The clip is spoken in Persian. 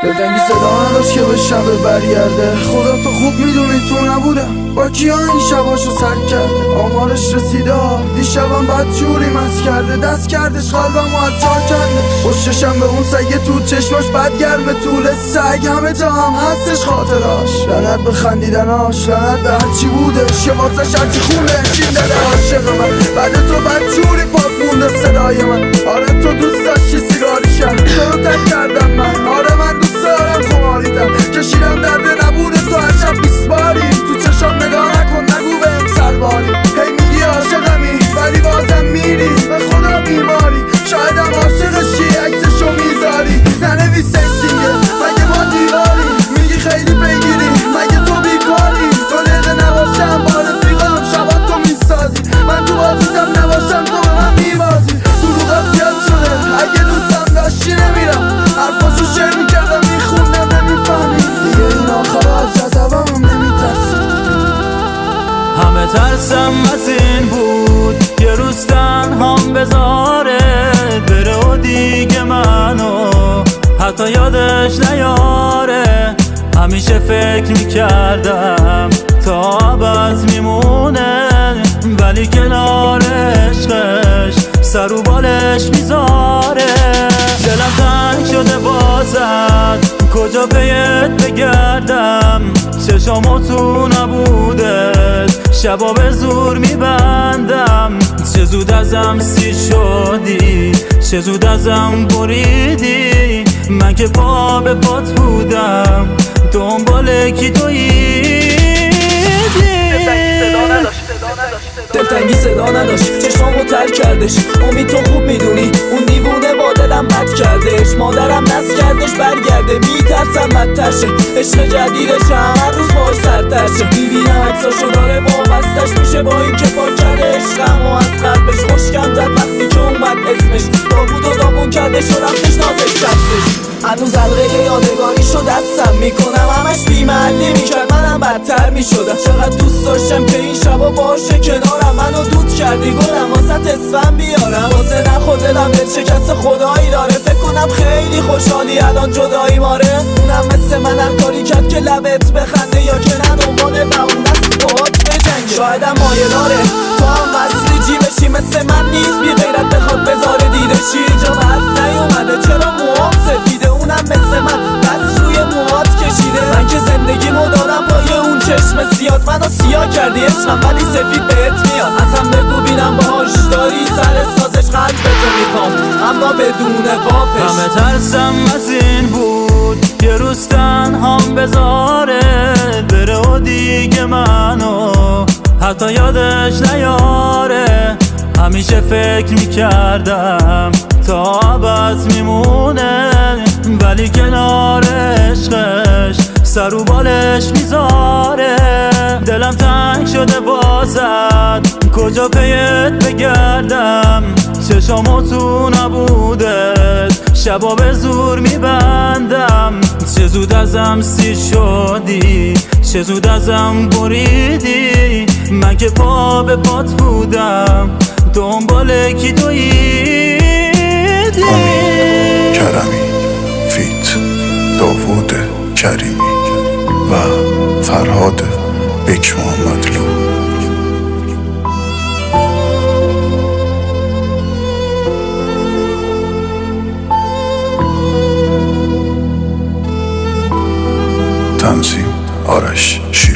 دلتنگی صدا نداشت که به شب برگرده. خدا تو خوب میدونی تو نبودم با کیا این شباشو سر کرده. آمارش رسیده دیشبم بد جوری مست کرده. دست کردش قلبم و از جا کنده. خوششم به اون سگه تو چشماش بد گرمه. طول سگ همه جا هم هستش خاطراش. لعنت به خندیدناش، لعنت به هرچی بودش که واسش هرچی خونه شین داده. عاشق من بعد تو بد جوری پاک مونده صدای من. آره تو دوست داشتی سیگاری شم، تو رو تک کردم من. آره من دوست دارم خماریدم، کشیدم درده نبوده تو هر شب 20 باری. تو چشام نگاه نکن نگو بهم سلواری. هی میگی عاشقمی ولی بازم میری به خدا بیماری. شایدم عاشقشی عکسشو میذاری. ننویس سینگل مگه ما دیواری. میگی خیلی پیگیری مگه تو بیکاری. تو دقیقه نباشم با رفیقم شبا تو میسازی. من تو بازیتم نباشم تو به من میبازی. دروغت زیاد شده اگه دوستم داشتی نمیرم. حرفاشو شعر میکردم میخوندم نمیفهمی. دیگه این آخر از جذبم نمیترسی. همه ترسم از این بود یه روز تنهام بذاره بره و دیگه منو حتی یادش نیاره. همیشه فکر میکردم تا ابد میمونه، ولی کنار عشقش سر و بالش میذاره. دلم تنگ شده بازد کجا پیت بگردم. چشامو تو نبودت شبا به زور میبندم. چه زود ازم سیر شدی، چه زود ازم بریدی. من که پا به پات بودم دنبال کی دویدی. دلتنگی صدا نداشت چشمامو تر کردش. امید تو خوب میدونی اون دیوونه با دلم بد کردش. مادرم نز کردش برگرده، میترسم بدتر شه. عشق جدیدش هر روز باش سرتر شه. میبینم عکساشو داره وابستش میشه با این که پاک کرده عشقم و از قلبش. خوشگم زد وقتی که اومد اسمش. داوود و داغون کردش و رفتش نازش کردش. هنوز حلقه یادگاریشو دستم میکنم. همش بی‌محلی میکرد منم بدتر میشدم. چقدر دوست داشتم که این شبا باشه کنارم. منو دود کردی گلم واسه اسفم بیارم. واسه نخور دلم دل شکست خدایی داره. فکر کنم خیلی خوشحالی الان جدایی ماره. اونم مثل من هر کاری کرد که لبت بخنده یا که نه دنبال بهونست باهات بجنگه. شایدم مایه داره تو هم وصلی جیبشی مثل من نیست. بی غیرت بخواد بذاره دیدشی اینجا حرف نیومده. چرا موام سفیده اونم مثل من بس روی موهات کشیده. من که زندگیمو دارم پای اون چشم سیاد. منو سیاه کردی عشقم ولی سفید بهت میاد. ازم بگو بینم باهاش داری سر سازش. قلبتو میخوام اما بدون وافش. همه ترسم از این بود یه روز تنهام بذاره بره و دیگه منو حتی یادش نیاره. همیشه فکر میکردم تا ابد میمونه، ولی کنار عشقش سر و بالش میذاره. دلم تنگ شده بازد کجا پیت بگردم. چشامو تو نبودت شبا به زور میبندم. چه زود ازم سیر شدی، چه زود ازم بریدی. من که پا به پات بودم دنبال کی دویدی. کرمی فیت داوود کریمی و فرهاد بک محمدلو. تنظیم آرش شیرازی.